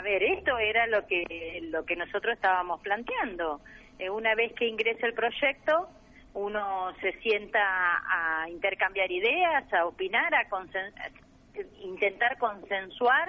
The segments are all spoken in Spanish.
ver, esto era lo que nosotros estábamos planteando. Una vez que ingresa el proyecto, uno se sienta a intercambiar ideas, a opinar, a intentar consensuar,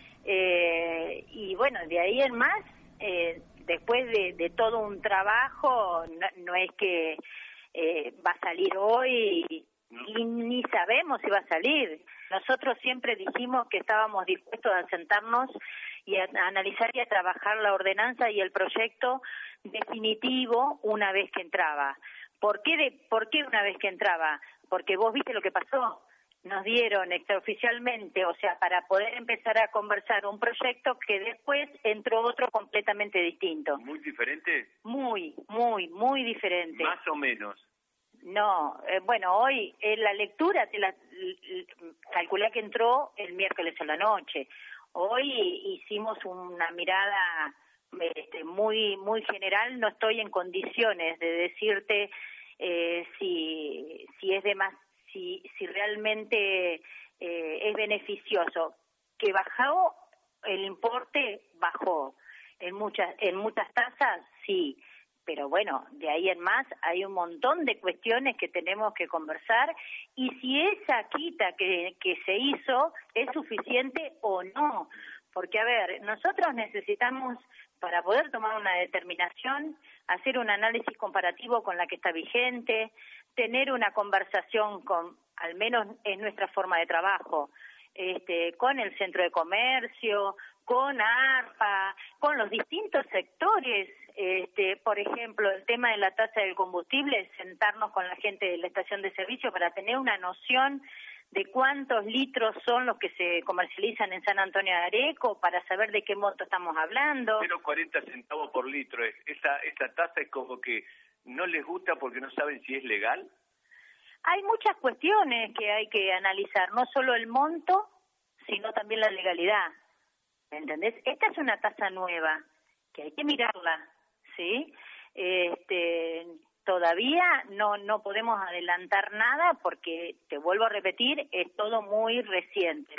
y bueno, de ahí en más, después de todo un trabajo, no es que va a salir hoy y ni sabemos si va a salir. Nosotros siempre dijimos que estábamos dispuestos a sentarnos y a analizar y a trabajar la ordenanza y el proyecto definitivo una vez que entraba. ¿Por qué una vez que entraba? Porque vos viste lo que pasó. Nos dieron extraoficialmente, o sea, para poder empezar a conversar un proyecto que después entró otro completamente distinto. ¿Muy diferente? Muy diferente. ¿Más o menos? No, bueno, hoy la lectura calculé que entró el miércoles a la noche. Hoy hicimos una mirada muy general. No estoy en condiciones de decirte si es de más, si realmente es beneficioso. Que bajó el importe, bajó. En muchas tasas, sí. Pero bueno, de ahí en más hay un montón de cuestiones que tenemos que conversar y si esa quita que se hizo es suficiente o no. Porque, a ver, nosotros necesitamos, para poder tomar una determinación, hacer un análisis comparativo con la que está vigente, tener una conversación al menos es nuestra forma de trabajo, con el centro de comercio, con ARPA, con los distintos sectores, por ejemplo, el tema de la tasa del combustible, sentarnos con la gente de la estación de servicio para tener una noción de cuántos litros son los que se comercializan en San Antonio de Areco, para saber de qué monto estamos hablando. 0,40 centavos por litro. Esa tasa es como que no les gusta porque no saben si es legal. Hay muchas cuestiones que hay que analizar, no solo el monto, sino también la legalidad. ¿Entendés? Esta es una tasa nueva, que hay que mirarla, ¿sí? Todavía no podemos adelantar nada porque, te vuelvo a repetir, es todo muy reciente.